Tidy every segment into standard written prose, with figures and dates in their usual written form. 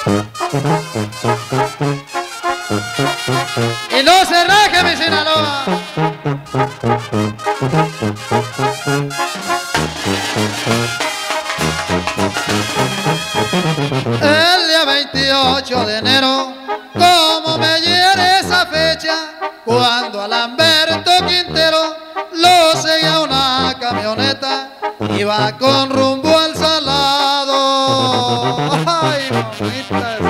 Y no se raje mi Sinaloa. El día 28 de enero, como me hiere esa fecha, cuando a Lamberto Quintero lo seguía una camioneta, iba con rumbo al Salado. Ay, mamita,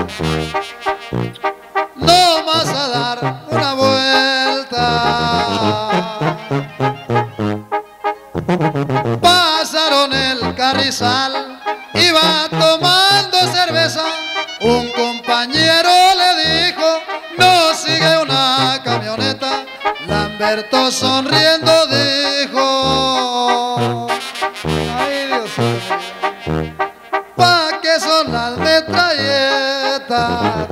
no vas a dar una vuelta. Pasaron el Carrizal, iba tomando cerveza. Un compañero le dijo: no sigue una camioneta. Lamberto sonriendo dijo: ay, Dios mío, ¿pa' qué son las metralletas?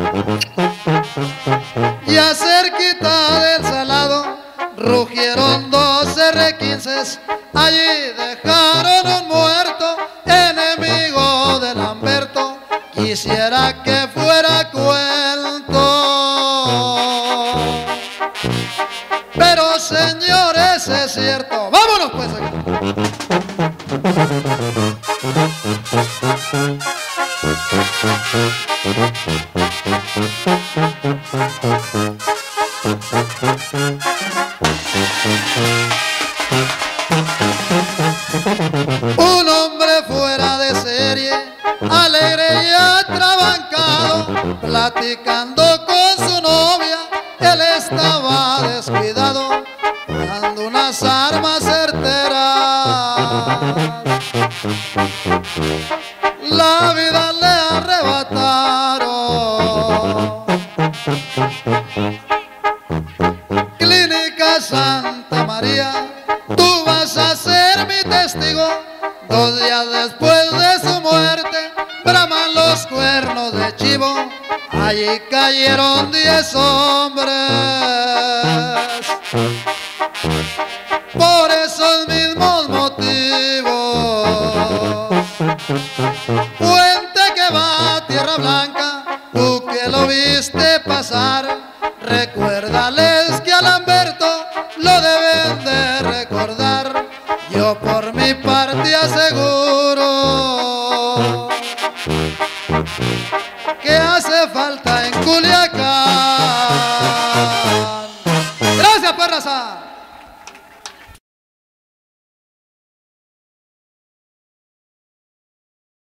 Ya cerquita del Salado rugieron dos R15, allí dejaron un muerto, enemigo de Lamberto. Quisiera que fuera cuento, pero señores es cierto. ¡Vámonos pues acá! Un hombre fuera de serie, alegre y atrabancado, platicando con su novia, él estaba descuidado, dando unas armas certeras. La vida le arrebataron. Clínica Santa María, tú vas a ser mi testigo. 2 días después de su muerte, braman los cuernos de chivo. Allí cayeron 10 hombres. Por esos mismos motivos, puente que va a Tierra Blanca, tú que lo viste pasar, recuérdales que a Lamberto lo deben de recordar. Yo por mi parte aseguro que hace falta en Culiacán